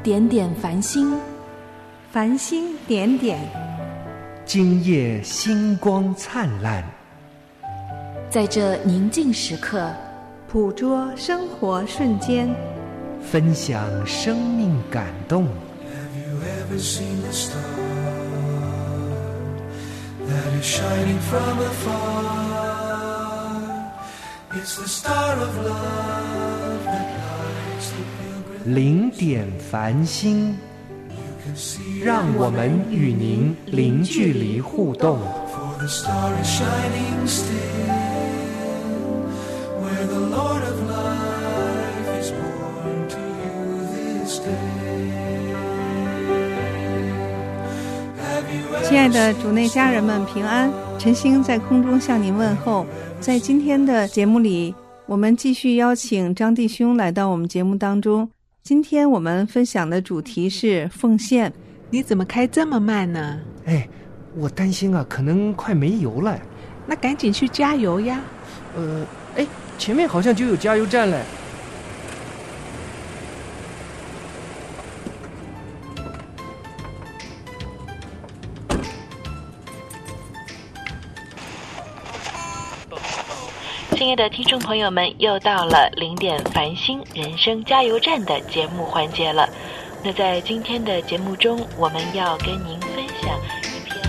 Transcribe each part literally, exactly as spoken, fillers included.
点点繁星， 繁星点点， 今夜星光灿烂。 在这宁静时刻， 捕捉生活瞬间， 分享生命感动。 Have you ever seen a star that is shining from afar? It's the star of love that lights the pilgrim. 零点繁星，让我们与您零距离互动。 For the star is shining still, where the Lord of life is born to you this day. Have you ever 亲爱的主内家人们平安，晨星在空中向您问候。在今天的节目里，我们继续邀请张弟兄来到我们节目当中。今天我们分享的主题是奉献。 你怎么开这么慢呢？ 哎，我担心啊，可能快没油了。 那赶紧去加油呀！ 呃，哎，前面好像就有加油站了。 亲爱的听众朋友们，又到了零点繁星人生加油站的节目环节了。那在今天的节目中，我们要跟您分享一篇。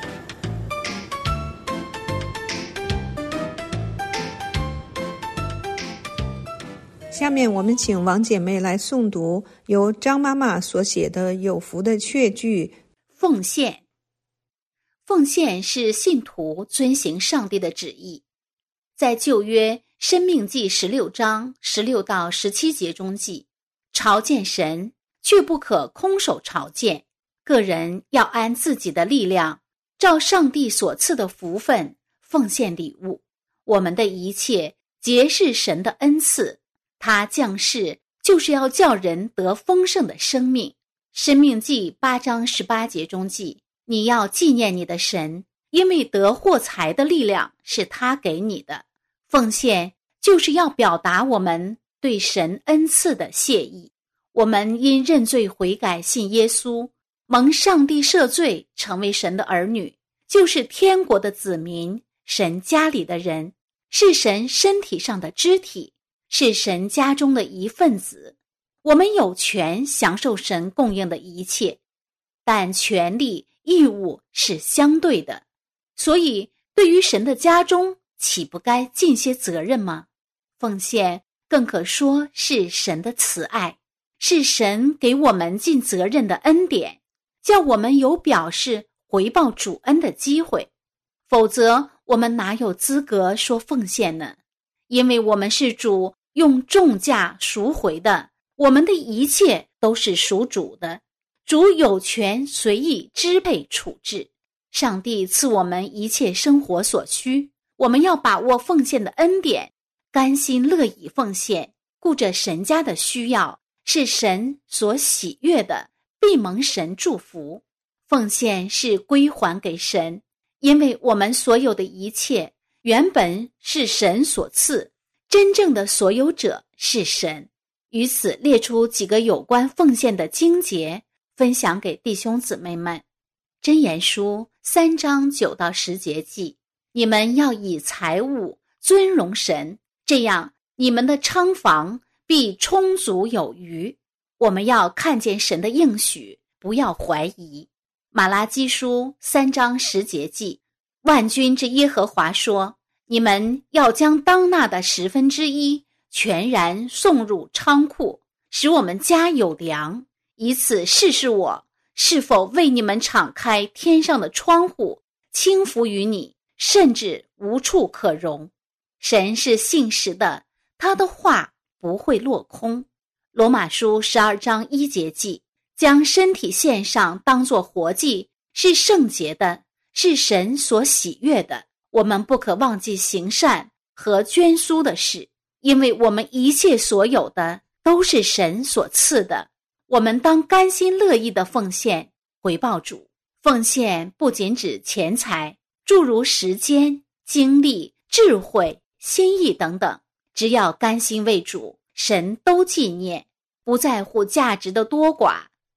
下面我们请王姐妹来诵读由张妈妈所写的有福的确句。 奉献。奉献是信徒遵行上帝的旨意。在旧约申命记十六章十六到十七节中记，朝见神却不可空手朝见，个人要按自己的力量，照上帝所赐的福分奉献礼物。我们的一切皆是神的恩赐，他降世就是要叫人得丰盛的生命。申命记八章十八节中记，你要纪念你的神，因为得获财的力量是他给你的。奉献就是要表达我们对神恩赐的谢意。我们因认罪悔改信耶稣，蒙上帝赦罪，成为神的儿女，就是天国的子民，神家里的人，是神身体上的肢体，是神家中的一份子。我们有权享受神供应的一切，但权利义务是相对的，所以对于神的家中，岂不该尽些责任吗？奉献更可说是神的慈爱，是神给我们尽责任的恩典，叫我们有表示回报主恩的机会。否则我们哪有资格说奉献呢？因为我们是主用重价赎回的，我们的一切都是属主的，主有权随意支配处置。上帝赐我们一切生活所需，我们要把握奉献的恩典，甘心乐意奉献，顾着神家的需要，是神所喜悦的，必蒙神祝福。奉献是归还给神，因为我们所有的一切原本是神所赐，真正的所有者是神。于此列出几个有关奉献的经节，分享给弟兄姊妹们。箴言书三章九到十节记，你们要以财物尊荣神，这样你们的仓房必充足有余。我们要看见神的应许，不要怀疑。马拉基书三章十节记，万军之耶和华说，你们要将当纳的十分之一全然送入仓库，使我们家有粮，以此试试我是否为你们敞开天上的窗户，倾福于你，甚至无处可容。神是信实的，他的话不会落空。罗马书十二章一节记，将身体献上当作活祭，是圣洁的，是神所喜悦的。我们不可忘记行善和捐书的事，因为我们一切所有的都是神所赐的。我们当甘心乐意的奉献，回报主。奉献不仅指钱财，诸如时间、精力、智慧、心意等等，只要甘心为主，神都纪念，不在乎价值的多寡，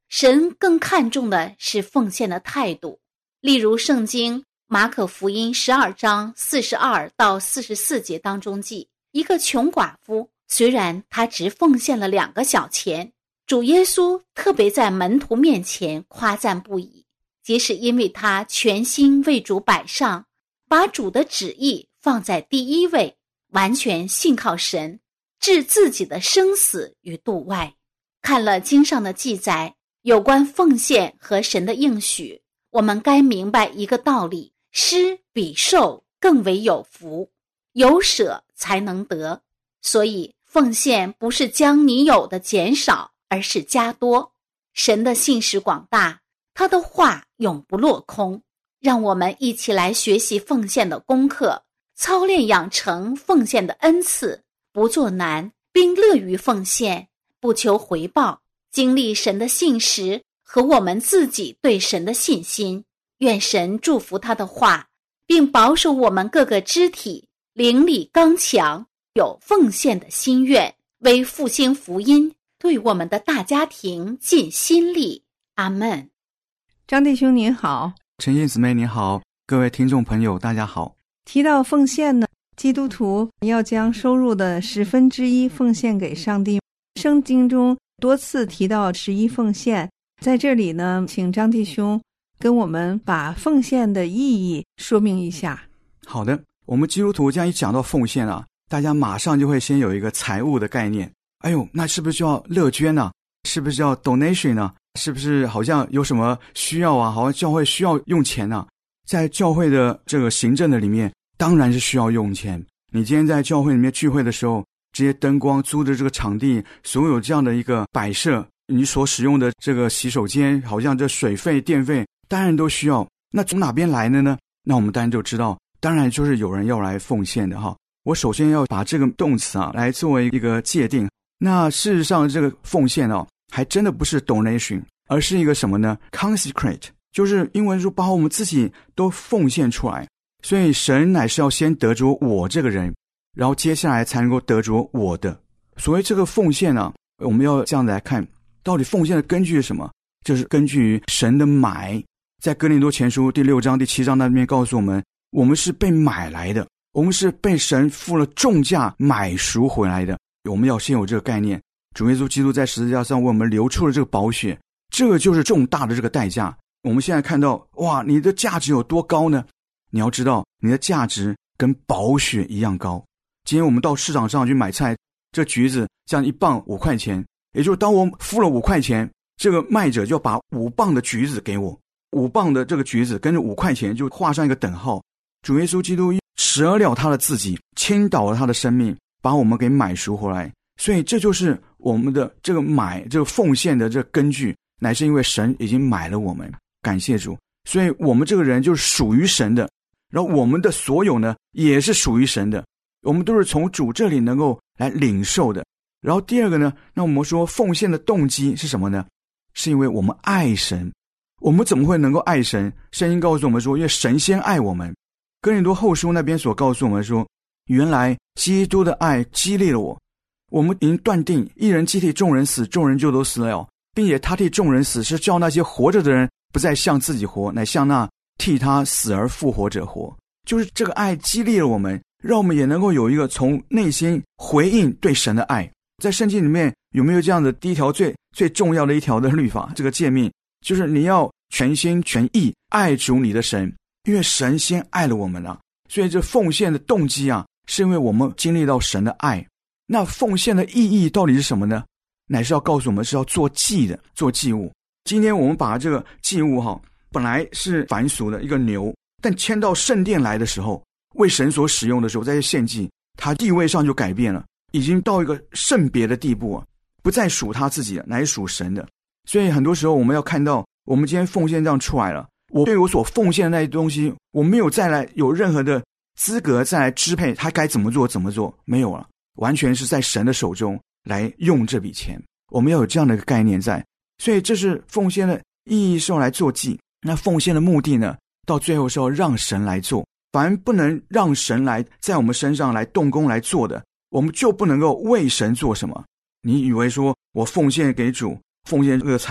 神更看重的是奉献的态度。例如圣经马可福音十二章四十二到四十四节当中记，一个穷寡妇，虽然她只奉献了两个小钱，主耶稣特别在门徒面前夸赞不已，即是因为他全心为主摆上，把主的旨意放在第一位，完全信靠神，置自己的生死于度外。看了经上的记载，有关奉献和神的应许，我们该明白一个道理，施比受更为有福，有舍才能得。所以奉献不是将你有的减少，而是加多。神的信实广大，他的话永不落空。让我们一起来学习奉献的功课，操练养成奉献的恩赐，不做难，并乐于奉献，不求回报，经历神的信实和我们自己对神的信心。愿神祝福他的话，并保守我们各个肢体灵里刚强，有奉献的心愿，为复兴福音，对我们的大家庭尽心力。阿们。 张弟兄您好。 陈燕姊妹您好，各位听众朋友大家好。 提到奉献呢，基督徒要将收入的十分之一奉献给上帝。圣经中多次提到十一奉献，在这里呢，请张弟兄跟我们把奉献的意义说明一下。 好的，我们基督徒这样一讲到奉献啊，大家马上就会先有一个财务的概念。哎呦，那是不是就要乐捐呢、啊？是不是要 donation 呢、啊？是不是好像有什么需要啊？好像教会需要用钱啊？在教会的这个行政的里面，当然是需要用钱。你今天在教会里面聚会的时候，这些灯光、租的这个场地，所有这样的一个摆设，你所使用的这个洗手间，好像这水费、电费，当然都需要。那从哪边来的呢？那我们当然就知道，当然就是有人要来奉献的哈。我首先要把这个动词啊来作为一个界定。那事实上这个奉献啊，还真的不是 donation， 而是一个什么呢？ consecrate， 就是英文说把我们自己都奉献出来。所以神乃是要先得着我这个人，然后接下来才能够得着我的。所谓这个奉献啊，我们要这样来看，到底奉献的根据是什么？就是根据神的买。在哥林多前书第六章第七章那边告诉我们，我们是被买来的，我们是被神付了重价买赎回来的。我们要先有这个概念，主耶稣基督在十字架上为我们流出了这个宝血，这个就是重大的这个代价。我们现在看到，哇，你的价值有多高呢？你要知道，你的价值跟宝血一样高。今天我们到市场上去买菜，这橘子这样一磅五块钱，也就是当我付了五块钱，这个卖者就要把五磅的橘子给我，五磅的这个橘子跟着五块钱就画上一个等号。主耶稣基督舍了他的自己，倾倒了他的生命，把我们给买赎回来。所以这就是我们的这个买这个奉献的这个根据，乃是因为神已经买了我们，感谢主。所以我们这个人就是属于神的，然后我们的所有呢也是属于神的，我们都是从主这里能够来领受的。然后第二个呢，那我们说奉献的动机是什么呢？是因为我们爱神。我们怎么会能够爱神？圣经告诉我们说，因为神先爱我们。哥林多后书那边所告诉我们说，原来基督的爱激励了我，我们已经断定一人既替众人死，众人就都死了，并且他替众人死，是叫那些活着的人不再向自己活，乃向那替他死而复活者活。就是这个爱激励了我们，让我们也能够有一个从内心回应对神的爱。在圣经里面有没有这样的第一条最最重要的一条的律法，这个诫命，就是你要全心全意爱主你的神，因为神先爱了我们啊。所以这奉献的动机啊，是因为我们经历到神的爱。那奉献的意义到底是什么呢？乃是要告诉我们是要做祭的，做祭物。今天我们把这个祭物哈，本来是凡俗的一个牛，但迁到圣殿来的时候，为神所使用的时候，在献祭，它地位上就改变了，已经到一个圣别的地步啊，不再属他自己了，乃是属神的。所以很多时候我们要看到，我们今天奉献这样出来了，我对我所奉献的那些东西，我没有再来有任何的资格再来支配他该怎么做怎么做，没有了，完全是在神的手中来用这笔钱。我们要有这样的一个概念在。所以这是奉献的意义，是用来做祭。那奉献的目的呢，到最后是要让神来做。凡不能让神来在我们身上来动工来做的，我们就不能够为神做什么。你以为说我奉献给主，奉献这个财物，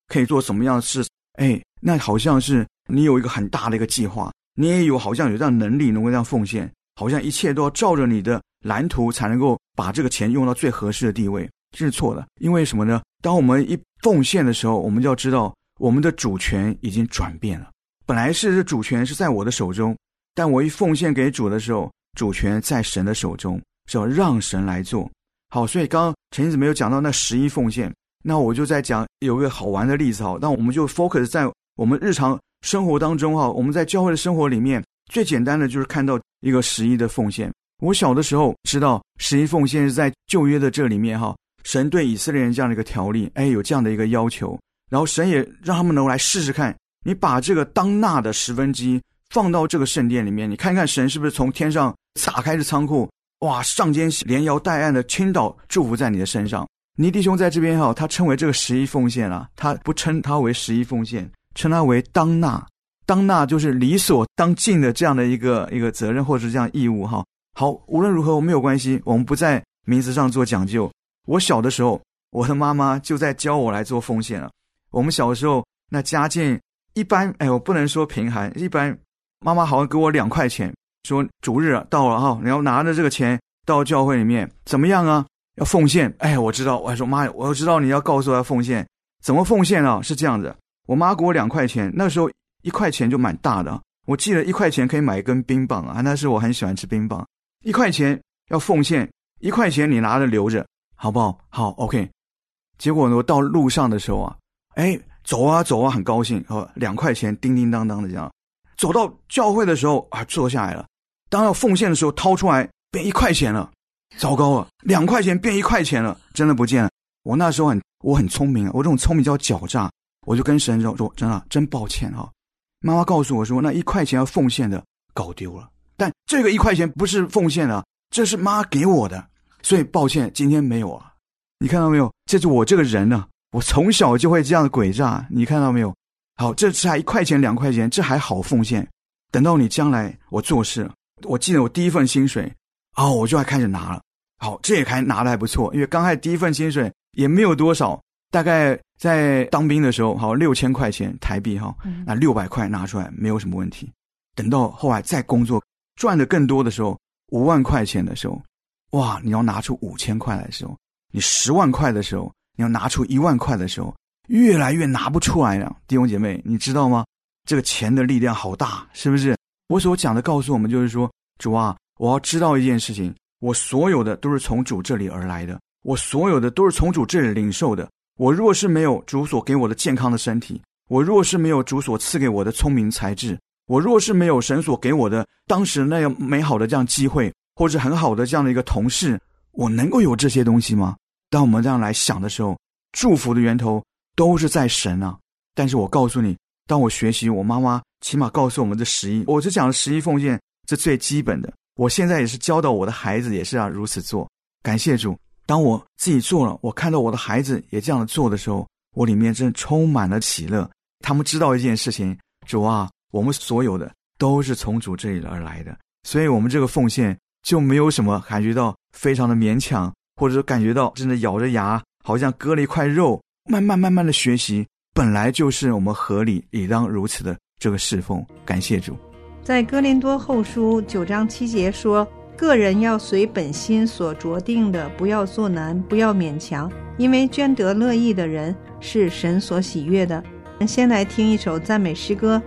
可以做什么样的事，哎，那好像是你有一个很大的一个计划，你也有好像有这样能力能够这样奉献，好像一切都要照着你的蓝图才能够把这个钱用到最合适的地位，这是错的。因为什么呢？当我们一奉献的时候，我们就要知道我们的主权已经转变了。本来是主权是在我的手中，但我一奉献给主的时候，主权在神的手中，是要让神来做。好，所以刚刚陈子没有讲到那十一奉献，那我就在讲有一个好玩的例子。好，那我们就 focus 在我们日常生活当中。哈，我们在教会的生活里面，最简单的就是看到一个十一的奉献。我小的时候知道十一奉献是在旧约的这里面，哈，神对以色列人这样的一个条例，哎，有这样的一个要求，然后神也让他们能够来试试看，你把这个当纳的十分之一放到这个圣殿里面，你看看神是不是从天上撒开的仓库，哇，上尖连摇带按的倾倒祝福在你的身上。尼弟兄在这边哈，他称为这个十一奉献啊，他不称他为十一奉献，称他为当纳。当纳就是理所当尽的这样的一个一个责任或者是这样义务哈。好，无论如何我没有关系，我们不在名字上做讲究。我小的时候，我的妈妈就在教我来做奉献了。我们小的时候那家境一般，哎，我不能说贫寒，一般。妈妈好像给我两块钱，说主日到了哈，你要拿着这个钱到教会里面，怎么样啊？要奉献。哎，我知道，我还说妈，我知道你要告诉我要奉献，怎么奉献啊？是这样子，我妈给我两块钱，那时候一块钱就蛮大的，我记得一块钱可以买一根冰棒啊，那时我很喜欢吃冰棒。一块钱要奉献，一块钱你拿着留着，好不好？好 ，OK。结果呢，我到路上的时候啊，哎，走啊走啊，很高兴，哦，两块钱叮叮当当的这样。走到教会的时候啊，坐下来了。当要奉献的时候，掏出来变一块钱了，糟糕了，两块钱变一块钱了，真的不见了。我那时候很我很聪明，我这种聪明叫狡诈，我就跟神说，说真的，真抱歉哈。妈妈告诉我说，那一块钱要奉献的搞丢了，但这个一块钱不是奉献的，这是妈给我的，所以抱歉，今天没有啊。你看到没有？这是我这个人呢、啊，我从小就会这样的诡诈，你看到没有？好，这才一块钱两块钱，这还好奉献。等到你将来我做事，我记得我第一份薪水，哦，我就还开始拿了。好，这也还拿得还不错，因为刚开始第一份薪水也没有多少，大概在当兵的时候，好六千块钱台币哈，那六百块拿出来没有什么问题。等到后来再工作赚的更多的时候，五万块钱的时候，哇，你要拿出五千块来的时候，你十万块的时候，你要拿出一万块的时候，越来越拿不出来了。弟兄姐妹，你知道吗？这个钱的力量好大，是不是？我所讲的告诉我们就是说，主啊，我要知道一件事情，我所有的都是从主这里而来的，我所有的都是从主这里领受的。我若是没有主所给我的健康的身体，我若是没有主所赐给我的聪明才智，我若是没有神所给我的当时那样美好的这样机会，或者很好的这样的一个同事，我能够有这些东西吗？当我们这样来想的时候，祝福的源头都是在神啊。但是我告诉你，当我学习我妈妈起码告诉我们这十一，我只讲十一奉献是最基本的，我现在也是教导我的孩子也是要如此做。感谢主，当我自己做了，我看到我的孩子也这样做的时候，我里面真的充满了喜乐。他们知道一件事情，主啊，我们所有的都是从主这里而来的，所以我们这个奉献就没有什么感觉到非常的勉强，或者说感觉到真的咬着牙好像割了一块肉。慢慢慢慢的学习，本来就是我们合理理当如此的这个侍奉。感谢主。 在哥林多后书九章七节说，个人要随本心所酌定的，不要做难，不要勉强，因为捐得乐意的人是神所喜悦的。先来听一首赞美诗歌。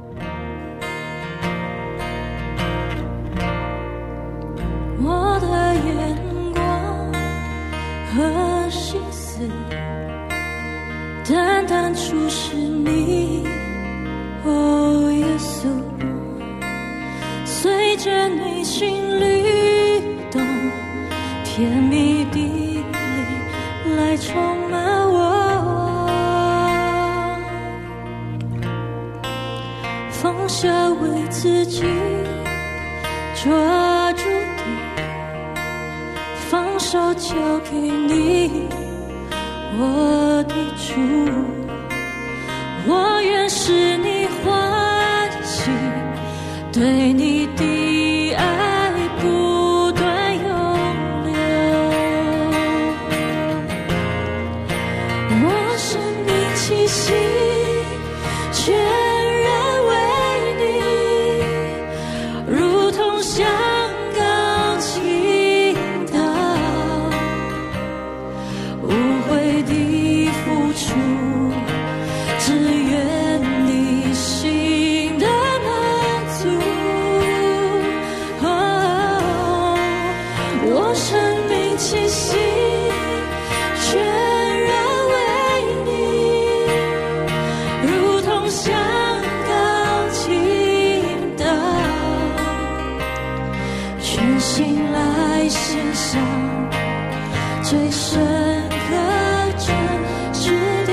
我的眼光和心思单单注视你，哦耶稣，随着你心律动，甜蜜的力来充满我，放下为自己抓住的，放手交给你，我的主，我愿使你欢喜，对你的爱不断涌流，我生命气息心全然为你，如同香膏倾倒，无悔的付出，只愿你心的满足。哦，我生命气息全然为你，如同香膏倾倒，全心来献上最深刻真挚的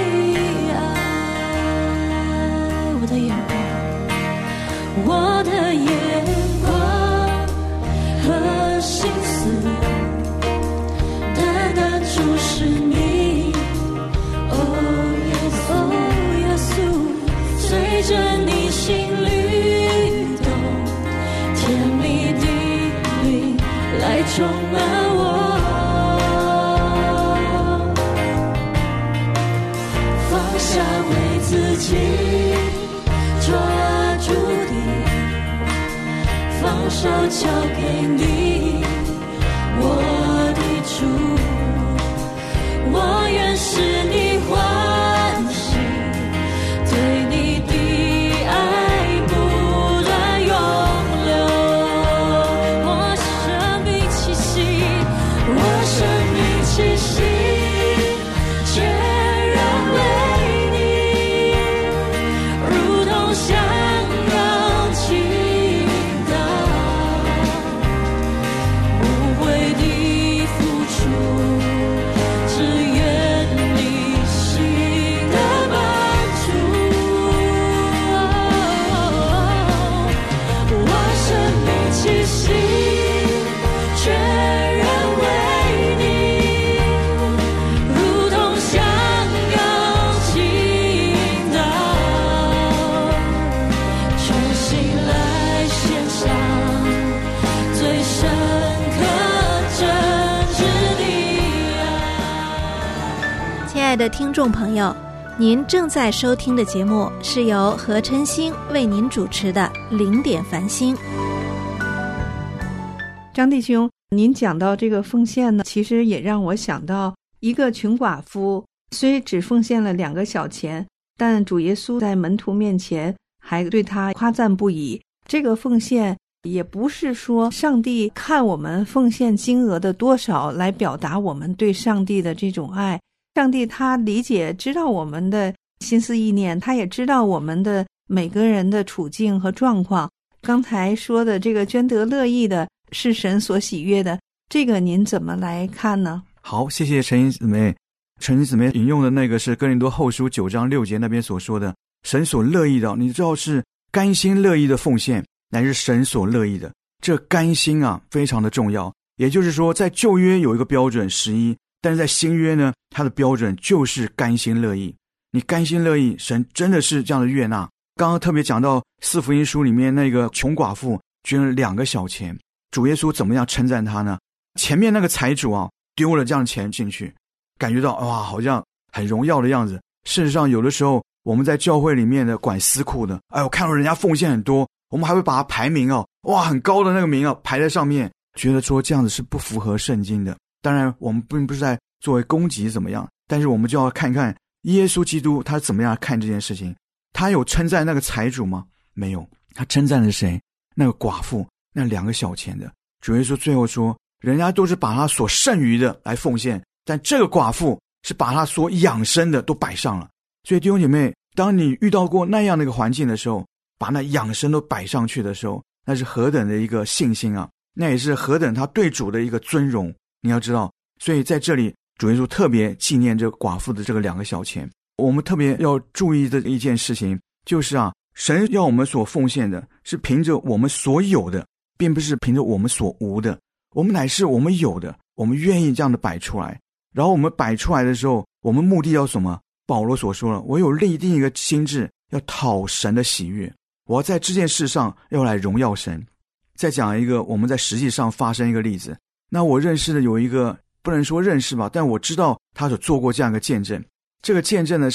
爱。我的眼光，我的眼光和心思单单注视你，哦耶稣，哦耶稣，随着你心律动，甜蜜的灵来充满我，放下为自己抓住的，放手交给你，我的主，我愿使你欢喜，对你的爱不断涌流。我生命气息，我生命气息全然为你，如同香膏倾倒，无悔的付出，只愿你心的满足。我生命气息全然为你，如同香膏倾倒，全心来献上最深刻真挚的爱。 亲爱的听众朋友，您正在收听的节目是由何晨星为您主持的零点繁星。 张弟兄，您讲到这个奉献呢，其实也让我想到一个穷寡妇，虽只奉献了两个小钱，但主耶稣在门徒面前还对他夸赞不已。这个奉献也不是说上帝看我们奉献金额的多少来表达我们对上帝的这种爱，上帝他理解知道我们的心思意念，他也知道我们的每个人的处境和状况。刚才说的这个捐得乐意的是神所喜悦的，这个您怎么来看呢？ 好，谢谢陈英姊妹。陈英姊妹引用的那个是哥林多后书九章六节那边所说的，神所乐意的，你知道是甘心乐意的奉献，乃是神所乐意的。这甘心啊，非常的重要。也就是说，在旧约有一个标准十一，但是在新约呢，它的标准就是甘心乐意。你甘心乐意，神真的是这样的悦纳。刚刚特别讲到四福音书里面那个穷寡妇捐了两个小钱，主耶稣怎么样称赞他呢？前面那个财主啊，丢了这样的钱进去，感觉到哇，好像很荣耀的样子。事实上，有的时候我们在教会里面的管司库的，哎，我看到人家奉献很多，我们还会把他排名哦，哇，很高的那个名啊，排在上面，觉得说这样子是不符合圣经的。当然，我们并不是在作为攻击怎么样，但是我们就要看看耶稣基督他怎么样看这件事情。他有称赞那个财主吗？没有。他称赞的是谁？那个寡妇，那两个小钱的。主耶稣最后说，人家都是把他所剩余的来奉献，但这个寡妇是把他所养生的都摆上了。所以弟兄姐妹，当你遇到过那样的一个环境的时候，把那养生都摆上去的时候，那是何等的一个信心啊，那也是何等他对主的一个尊荣。你要知道，所以在这里主耶稣特别纪念这寡妇的这个两个小钱。我们特别要注意的一件事情就是啊，神要我们所奉献的是凭着我们所有的，并不是凭着我们所无的。我们乃是我们有的，我们愿意这样的摆出来。然后我们摆出来的时候，我们目的要什么？保罗所说了，我有立定一个心志，要讨神的喜悦，我要在这件事上要来荣耀神。再讲一个我们在实际上发生一个例子，那我认识的有一个，不能说认识吧，但我知道他所做过这样一个见证。这个见证呢，是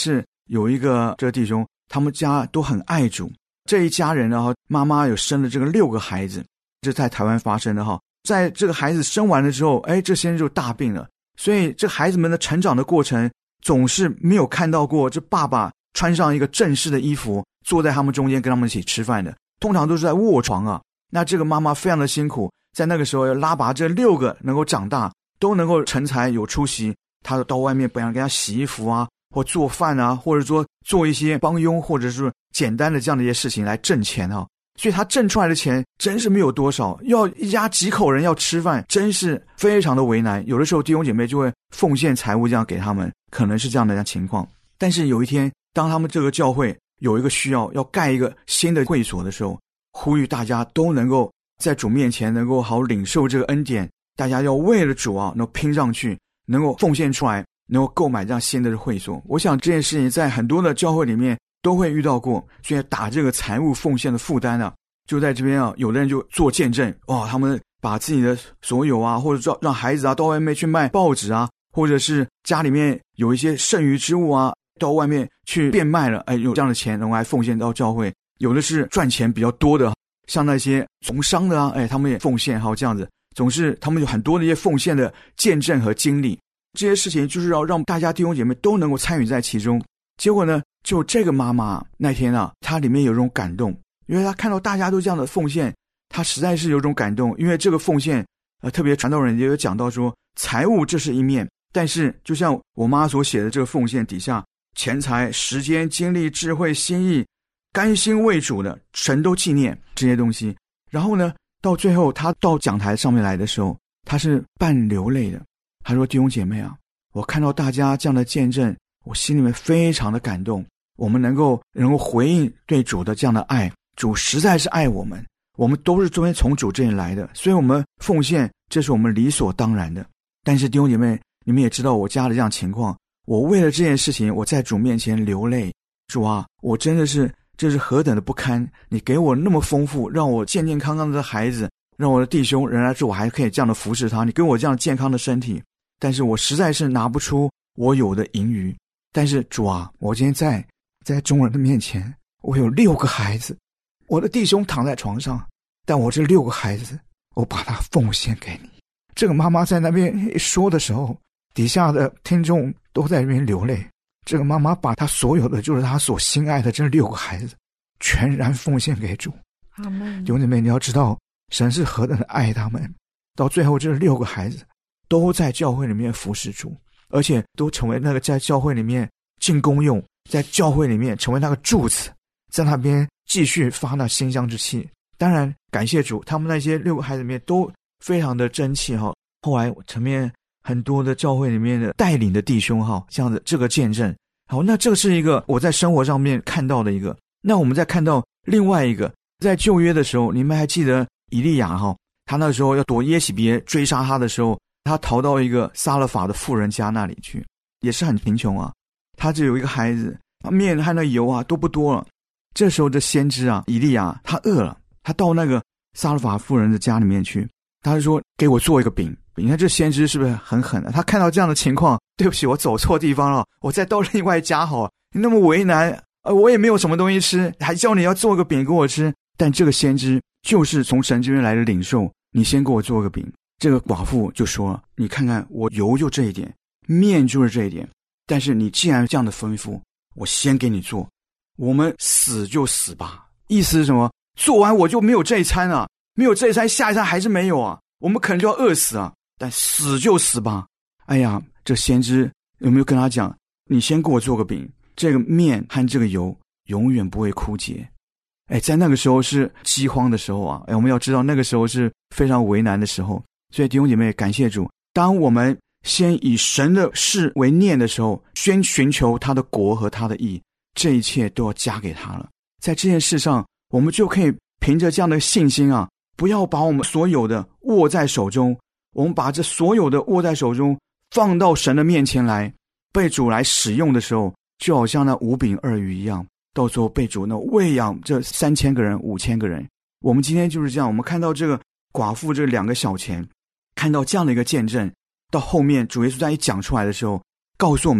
有一个这个弟兄，他们家都很爱主，这一家人呢，妈妈有生了这个六个孩子，这在台湾发生的哈。在这个孩子生完了之后，哎，这先生就大病了，所以这孩子们的成长的过程总是没有看到过这爸爸穿上一个正式的衣服坐在他们中间跟他们一起吃饭的，通常都是在卧床啊。那这个妈妈非常的辛苦，在那个时候要拉拔这六个能够长大，都能够成才有出息，他到外面本来给他洗衣服啊，或做饭啊，或者说做一些帮佣，或者是简单的这样的一些事情来挣钱啊。所以他挣出来的钱真是没有多少，要一家几口人要吃饭，真是非常的为难。有的时候弟兄姐妹就会奉献财物这样给他们，可能是这样的情况。但是有一天，当他们这个教会有一个需要要盖一个新的会所的时候，呼吁大家都能够在主面前能够好领受这个恩典，大家要为了主啊能够拼上去，能够奉献出来，能够购买这样新的会所。我想这件事情在很多的教会里面都会遇到过，所以打这个财务奉献的负担啊，就在这边啊，有的人就做见证，哇，他们把自己的所有啊，或者让孩子啊到外面去卖报纸啊，或者是家里面有一些剩余之物啊，到外面去变卖了，哎，有这样的钱能够来奉献到教会。有的是赚钱比较多的，像那些从商的啊，哎，他们也奉献，还有这样子，总是他们有很多的一些奉献的见证和经历。这些事情就是要让大家弟兄姐妹都能够参与在其中。结果呢，就这个妈妈那天啊，她里面有一种感动，因为她看到大家都这样的奉献，她实在是有种感动。因为这个奉献，呃，特别传道人也有讲到说，财务这是一面，但是就像我妈所写的这个奉献底下，钱财、时间、精力、智慧、心意，甘心为主的，神都纪念这些东西。然后呢，到最后她到讲台上面来的时候，她是半流泪的。她说：“弟兄姐妹啊，我看到大家这样的见证，我心里面非常的感动。我们能够能够回应对主的这样的爱，主实在是爱我们，我们都是昨天从主这里来的，所以我们奉献，这是我们理所当然的。但是弟兄姐妹，你们也知道我家的这样情况，我为了这件事情，我在主面前流泪。主啊，我真的是这是何等的不堪！你给我那么丰富，让我健健康康的孩子，让我的弟兄仍然是我还可以这样的服侍他，你给我这样健康的身体，但是我实在是拿不出我有的盈余。但是主啊，我今天在在众人的面前，我有六个孩子，我的弟兄躺在床上，但我这六个孩子，我把它奉献给你。”这个妈妈在那边说的时候，底下的听众都在那边流泪。这个妈妈把她所有的，就是她所心爱的这六个孩子，全然奉献给主。 阿们。 弟兄姐妹，你要知道神是何等的爱他们，到最后这六个孩子都在教会里面服侍主，而且都成为那个在教会里面进功用，在教会里面成为那个柱子，在那边继续发那馨香之气。当然感谢主，他们那些六个孩子里面都非常的争气哈。后来层面很多的教会里面的带领的弟兄哈，这样的这个见证。好，那这个是一个我在生活上面看到的一个。那我们再看到另外一个，在旧约的时候，你们还记得以利亚哈，他那时候要躲耶洗别追杀他的时候，他逃到一个撒勒法的妇人家那里去，也是很贫穷啊。他只有一个孩子，面和那油啊都不多了。这时候的先知啊，以利亚他饿了，他到那个撒勒法妇人的家里面去，他就说：“给我做一个饼。”你看这先知是不是很狠的？他看到这样的情况，对不起，我走错地方了，我再到另外一家好了。你那么为难，呃，我也没有什么东西吃，还叫你要做个饼给我吃。但这个先知就是从神这边来的领受，你先给我做个饼。这个寡妇就说了：“你看看我油就这一点，面就是这一点，但是你既然这样的吩咐，我先给你做，我们死就死吧。”意思是什么？做完我就没有这一餐啊，没有这一餐，下一餐还是没有啊，我们可能就要饿死啊。但死就死吧。哎呀，这先知有没有跟他讲，你先给我做个饼，这个面和这个油永远不会枯竭。哎，在那个时候是饥荒的时候啊，哎，我们要知道那个时候是非常为难的时候。所以弟兄姐妹，感谢主，当我们先以神的事为念的时候，先寻求他的国和他的义，这一切都要加给他了。在这件事上，我们就可以凭着这样的信心啊，不要把我们所有的握在手中，我们把这所有的握在手中放到神的面前来，被主来使用的时候，就好像那五饼二鱼一样，到时候被主呢喂养这三千个人五千个人。我们今天就是这样，我们看到这个寡妇这两个小钱，看到这样的一个见证，到后面主耶稣在一讲出来的时候，告诉我们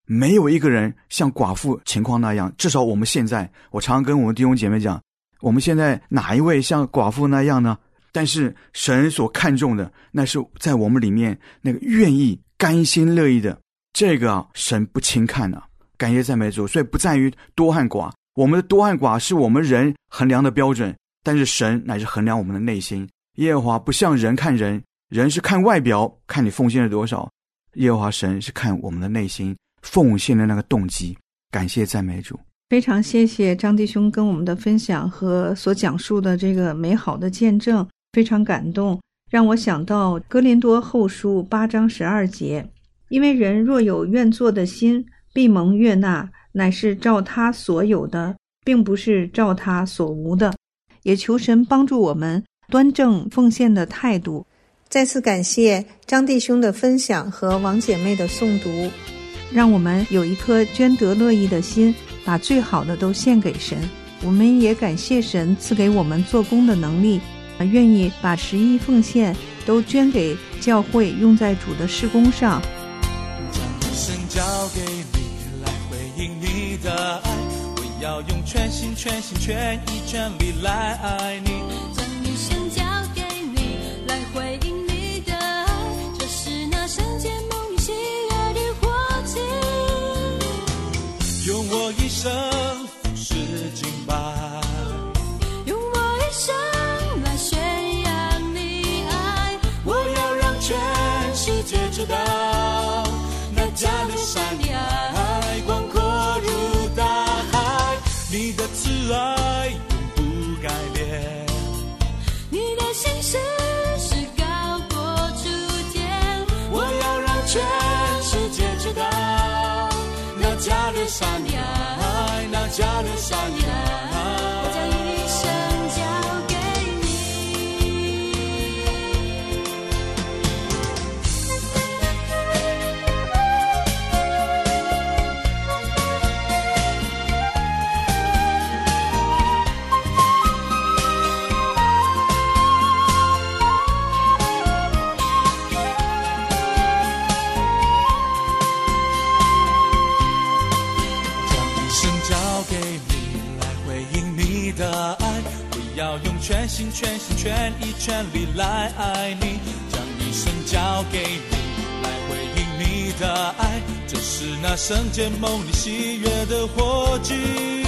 没有一个人像寡妇情况那样，至少我们现在，我常常跟我们弟兄姐妹讲，我们现在哪一位像寡妇那样呢？但是神所看重的，那是在我们里面那个愿意甘心乐意的，这个、啊、神不轻看啊，感谢赞美主。所以不在于多和寡，我们的多和寡是我们人衡量的标准，但是神乃是衡量我们的内心。耶和华不像人看人，人是看外表，看你奉献了多少，耶和华神是看我们的内心，奉献的那个动机。感谢赞美主。 非常谢谢张弟兄跟我们的分享和所讲述的这个美好的见证，非常感动，让我想到哥林多后书八章十二节，因为人若有愿做的心，必蒙悦纳，乃是照他所有的，并不是照他所无的。也求神帮助我们端正奉献的态度。再次感谢张弟兄的分享和王姐妹的诵读，让我们有一颗捐得乐意的心，把最好的都献给神。我们也感谢神赐给我们做工的能力，愿意把十一奉献都捐给教会，用在主的事工上。 将一生交给你来回应你的爱，我要用全心全心全意全力来爱你。 将一生交给你来回应你的爱，这是那圣洁蒙你喜悦的活祭。 用我一生服侍敬拜， 用我一生来宣扬你爱， 我要让全世界知道那加略山的爱广阔如大海，你的慈爱永不改变， 你的心事是高过诸天， 我要让全世界知道那加略山的爱，那加略山的爱， 我将一生交给你。 要用全心全心全意全力来爱你，将一生交给你来回应你的爱，这是那圣洁蒙你喜悦的活祭。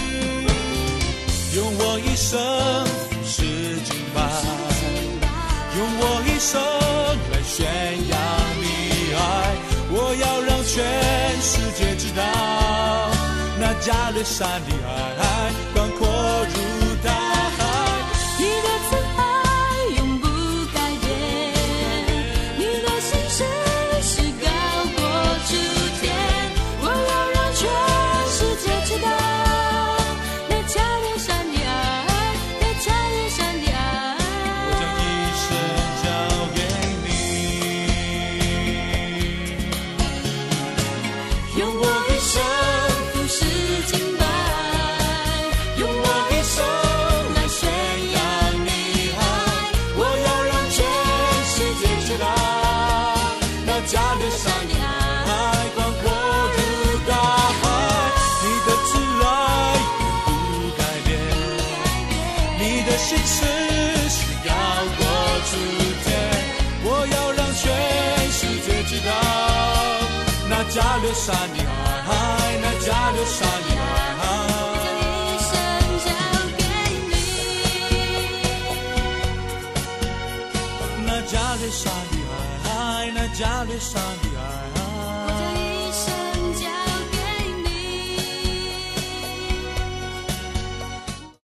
用我一生服侍敬拜，用我一生来宣扬你爱，我要让全世界知道那加略山的爱广阔如大海， 你的慈爱永不改变，你的心事是高过诸天，我要让全世界知道那加略山的爱，那加略山的爱， 我将一生交给你， 用我一生服侍敬拜，用我一生来宣扬你爱，我要让全世界知道那加略山的爱广阔如大海， 你的慈爱永不改变，你的心事是高过诸天，我要让全世界知道那加略山的爱，那加略山的爱， 一生交给你， 那加略山的爱，那加略山的爱。